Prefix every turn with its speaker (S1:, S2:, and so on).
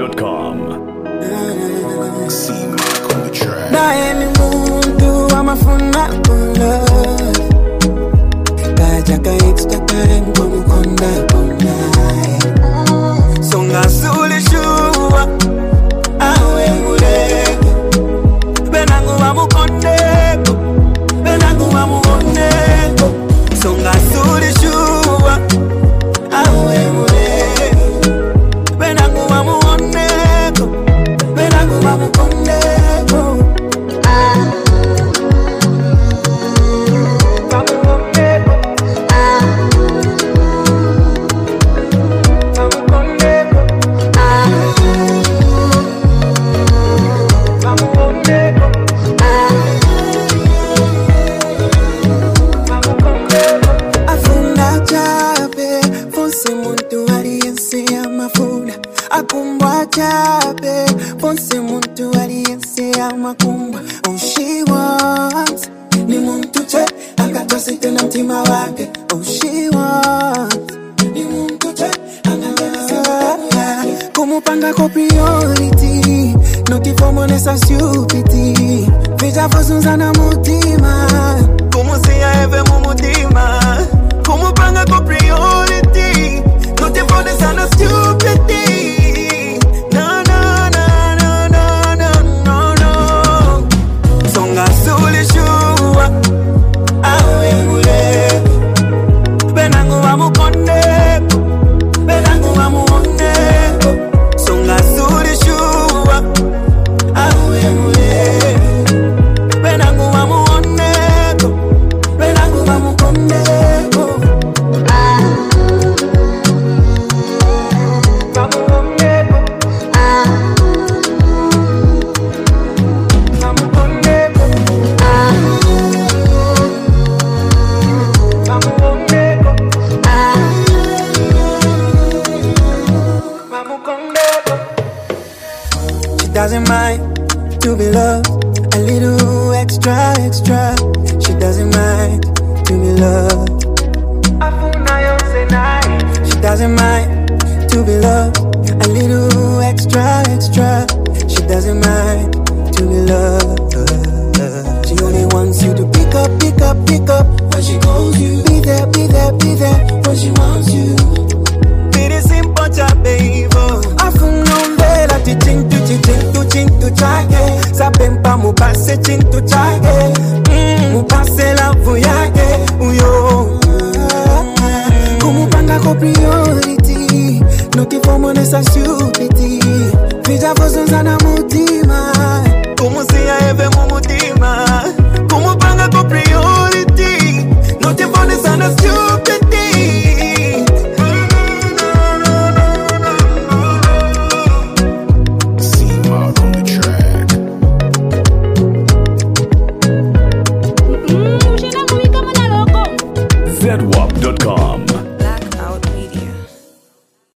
S1: ZWAP.com.
S2: See Mark on the track.
S3: Na any mundo amafuna kula Kajaka extra time kumukonda kona Songa suli shuwa Awe muleke Benangu wa mukondeko Benangu wa mukondeko Songa suli shuwa Awe muleke Benangu wa mukondeko Benangu wa mukondeko Chape, ponse muntu aliyense amakumba. Oh, she wants ni muntu che akatosite na mtima wake. Oh, she wants ni muntu che akatosite kumupanga ko priority, notifomo nesa stupidity. Vija fosunza na mutima, kumusia eve mumutima. Kumupanga ko priority, notifomo nesa na stupidity. Doesn't mind to be loved a little extra. She doesn't mind to be loved. She doesn't mind to be loved a little extra. She doesn't mind to be loved. She only wants you to pick up when she calls you. Be there when she wants you. It simple, baby. Chintu chake Sapempa mupase chintu chake Mupase lavu yake Uyo Kumupanga ko priority Notifomo nesa stupidity.